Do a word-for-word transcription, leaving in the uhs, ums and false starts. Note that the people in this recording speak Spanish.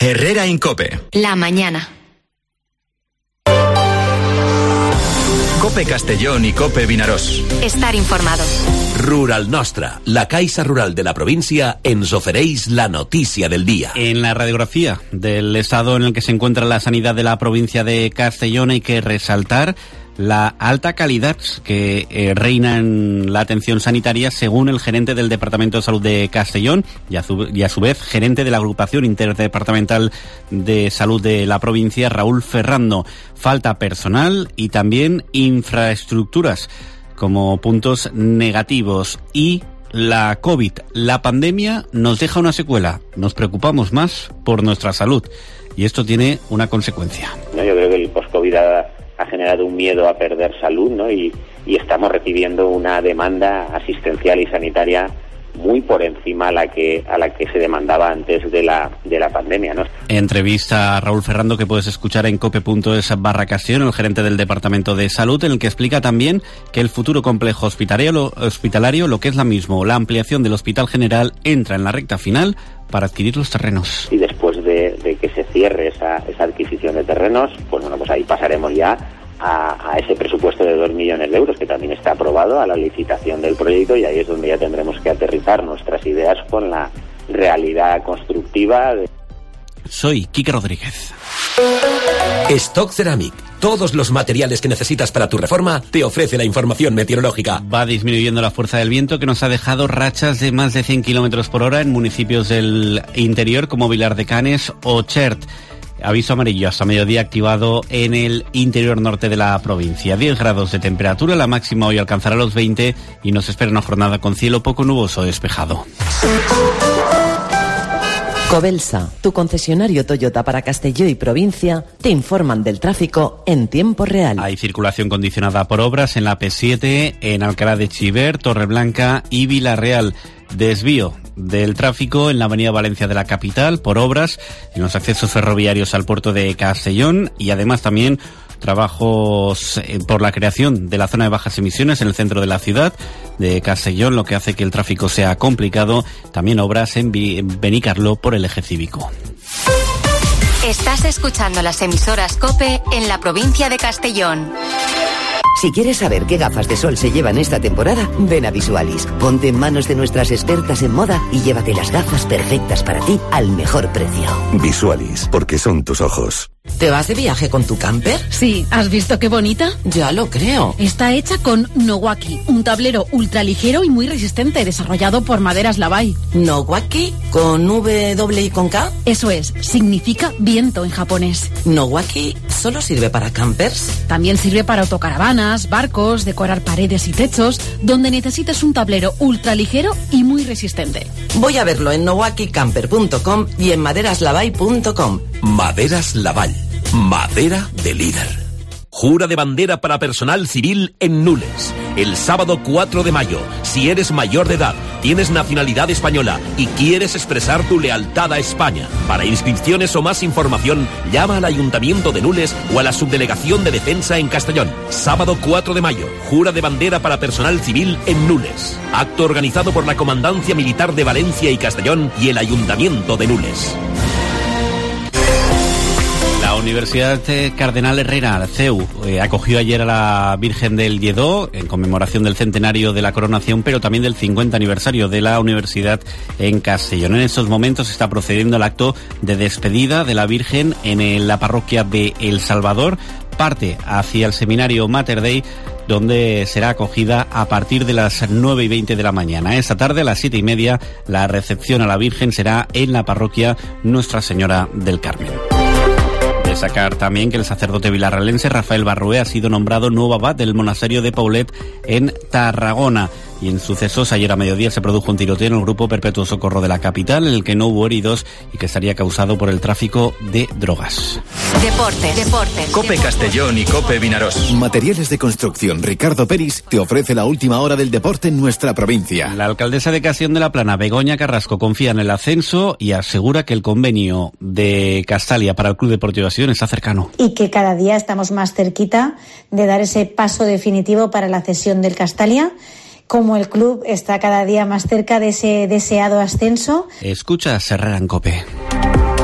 Herrera Incope. La mañana. Cope Castellón y Cope Vinaròs. Estar informado. Rural Nostra, la Caixa Rural de la provincia, ens ofereix la noticia del día. En la radiografía del estado en el que se encuentra la sanidad de la provincia de Castellón hay que resaltar la alta calidad que eh, reina en la atención sanitaria, según el gerente del Departamento de Salud de Castellón y a, su, y a su vez gerente de la Agrupación Interdepartamental de Salud de la provincia, Raúl Ferrando. Falta personal y también infraestructuras como puntos negativos. Y la COVID, la pandemia, nos deja una secuela. Nos preocupamos más por nuestra salud y esto tiene una consecuencia. No, yo creo que el post-COVID ha, ha generado un miedo a perder salud, ¿no? Y, y estamos recibiendo una demanda asistencial y sanitaria muy por encima a la que a la que se demandaba antes de la de la pandemia, ¿no? Entrevista a Raúl Ferrando que puedes escuchar en cope punto es barra Castellón, el gerente del Departamento de Salud, en el que explica también que el futuro complejo hospitalario, hospitalario, lo que es la mismo, la ampliación del Hospital General, entra en la recta final para adquirir los terrenos. Y después de, de que se cierre esa, esa adquisición de terrenos, pues bueno, pues ahí pasaremos ya A, a ese presupuesto de dos millones de euros que también está aprobado, a la licitación del proyecto, y ahí es donde ya tendremos que aterrizar nuestras ideas con la realidad constructiva. De... Soy Quique Rodríguez. Stock Ceramic. Todos los materiales que necesitas para tu reforma te ofrece la información meteorológica. Va disminuyendo la fuerza del viento que nos ha dejado rachas de más de cien kilómetros por hora en municipios del interior como Vilar de Canes o Chert. Aviso amarillo hasta mediodía activado en el interior norte de la provincia. diez grados de temperatura, la máxima hoy alcanzará los veinte y nos espera una jornada con cielo poco nuboso despejado. Covelsa, tu concesionario Toyota para Castelló y provincia, te informan del tráfico en tiempo real. Hay circulación condicionada por obras en la P siete, en Alcalá de Chiver, Torreblanca y Villarreal. Desvío del tráfico en la avenida Valencia de la capital por obras en los accesos ferroviarios al puerto de Castellón y además también trabajos por la creación de la zona de bajas emisiones en el centro de la ciudad de Castellón, lo que hace que el tráfico sea complicado. También obras en Benicarló por el eje cívico. Estás escuchando las emisoras COPE en la provincia de Castellón. Si quieres saber qué gafas de sol se llevan esta temporada, ven a Visualis. Ponte en manos de nuestras expertas en moda y llévate las gafas perfectas para ti al mejor precio. Visualis, porque son tus ojos. ¿Te vas de viaje con tu camper? Sí, ¿has visto qué bonita? Ya lo creo. Está hecha con Nowaki, un tablero ultraligero y muy resistente, desarrollado por Maderas Lavai. ¿Nowaki? ¿Con W y con K? Eso es, significa viento en japonés. ¿Nowaki solo sirve para campers? También sirve para autocaravanas, barcos, decorar paredes y techos, donde necesites un tablero ultraligero y muy resistente. Voy a verlo en nowaki camper punto com y en maderas lavai punto com. Maderas Lavall. Madera de líder. Jura de bandera para personal civil en Nules. El sábado cuatro de mayo, si eres mayor de edad, tienes nacionalidad española y quieres expresar tu lealtad a España. Para inscripciones o más información, llama al Ayuntamiento de Nules o a la Subdelegación de Defensa en Castellón. Sábado cuatro de mayo, jura de bandera para personal civil en Nules. Acto organizado por la Comandancia Militar de Valencia y Castellón y el Ayuntamiento de Nules. La Universidad Cardenal Herrera, C E U, eh, acogió ayer a la Virgen del Lledó en conmemoración del centenario de la coronación, pero también del cincuenta aniversario de la universidad en Castellón. En estos momentos está procediendo el acto de despedida de la Virgen en la parroquia de El Salvador. Parte hacia el seminario Mater Dei, donde será acogida a partir de las nueve y veinte de la mañana. Esta tarde, a las siete y media, la recepción a la Virgen será en la parroquia Nuestra Señora del Carmen. Destacar también que el sacerdote vilarrealense Rafael Barrué ha sido nombrado nuevo abad del monasterio de Paulet en Tarragona. Y en sucesos, ayer a mediodía se produjo un tiroteo en el grupo Perpetuo Socorro de la capital, en el que no hubo heridos y que estaría causado por el tráfico de drogas. Deportes, deportes. Cope Castellón y Cope Vinaròs. Materiales de construcción Ricardo Peris te ofrece la última hora del deporte en nuestra provincia. La alcaldesa de Castellón de la Plana, Begoña Carrasco, confía en el ascenso y asegura que el convenio de Castalia para el Club Deportivo Castellón está cercano. Y que cada día estamos más cerquita de dar ese paso definitivo para la cesión del Castalia, como el club está cada día más cerca de ese deseado ascenso. Escucha Herrera en Cope.